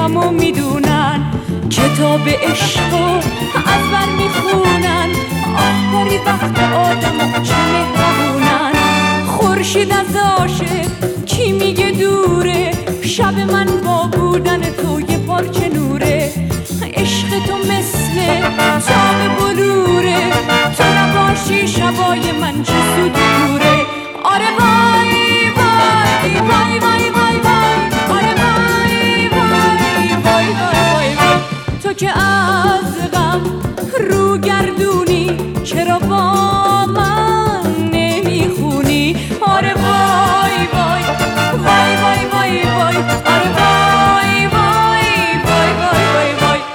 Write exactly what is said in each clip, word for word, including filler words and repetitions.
همو میدونن، کتاب عشقو از بر میخونن. آخری وقت آدم چه مهربونن. خورشید از عاشق کی میگه دوره، شب من با بودن تو یه پارچه نوره. عشق تو مثل تاب بلوره، تو نباشی شبای من چه سود دوره. آره وای وای وای وای وای وای، آره وای وای وای وای وای. تو که از غم رو گردونی، چرا با من نمیخونی؟ آره وای وای وای وای وای وای، آره وای وای وای وای وای وای.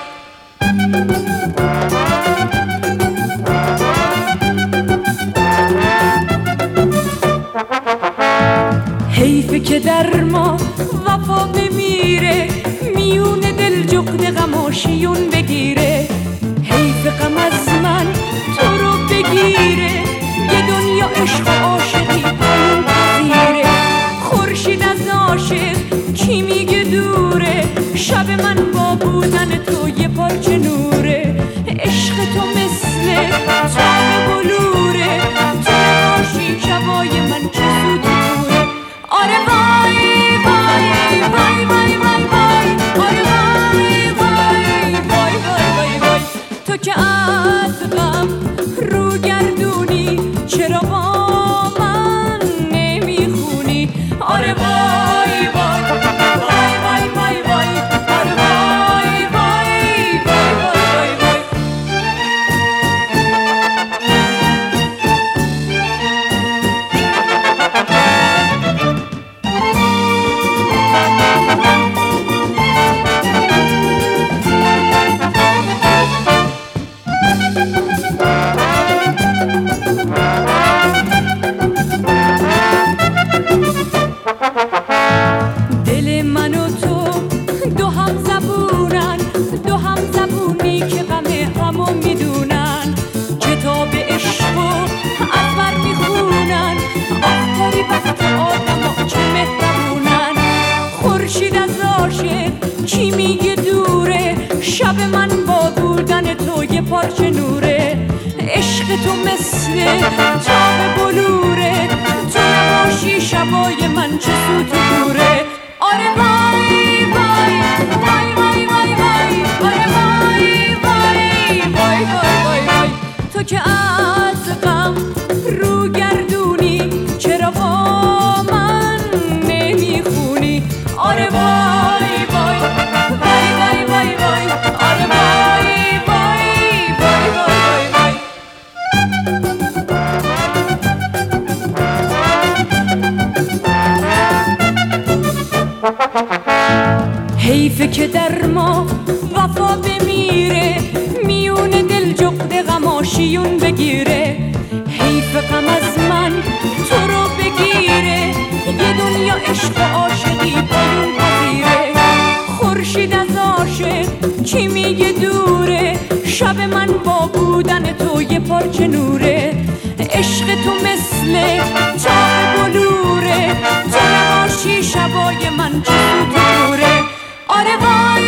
حیفه که در ما وفا بمیره، میون دل جغد غم و شیون بگیره. حیف غم از من تو رو بگیره، یه دنیا عشق و عاشقی پایون پذیره. خورشید از عاشق کی میگه دوره، شب من با بودن تو یه پارچه نوره. عشق تو مثل تاب بلوره، تو نباشی شبای من چه سود دوره. آره وای وای وای وای وای وای، آره وای وای وای وای وای. تو که از غم رو گردونی، چرا با من نمیخونی؟ آره وای وای وای وای وای وای، آره وای وای وای وای وای. دل من و تو دو هم زبونن، دو هم زبونی که غم همو میدونن. کتاب عشقو از بر میخونن، آخری وقت آدم چه مهربونن. خورشید از عاشق کی میگه دوره، شب من با بودن تو یه پارچه نوره. عشق تو مثل تاب بلوره، تو نباشی شبای من چه سود دوره. آره وای وای وای وای وای وای، آره وای وای وای وای وای. تو که از غم رو گردونی، چرا با من نمیخونی؟ آره وای وای وای وای وای وای، آره وای وای وای وای وای. حیفه که در ما وفا بمیره، میون دل جغد غم و شیون بگیره. حیف غم از من تو رو بگیره، یه دنیا عشق و عاشقی پایون پذیره. خورشید از عاشق کی میگه دوره، شب من با بودن تو یه پارچه نوره. عشق تو مثل تاب بلوره، تو نباشی شبای من چه سود دوره. آره وای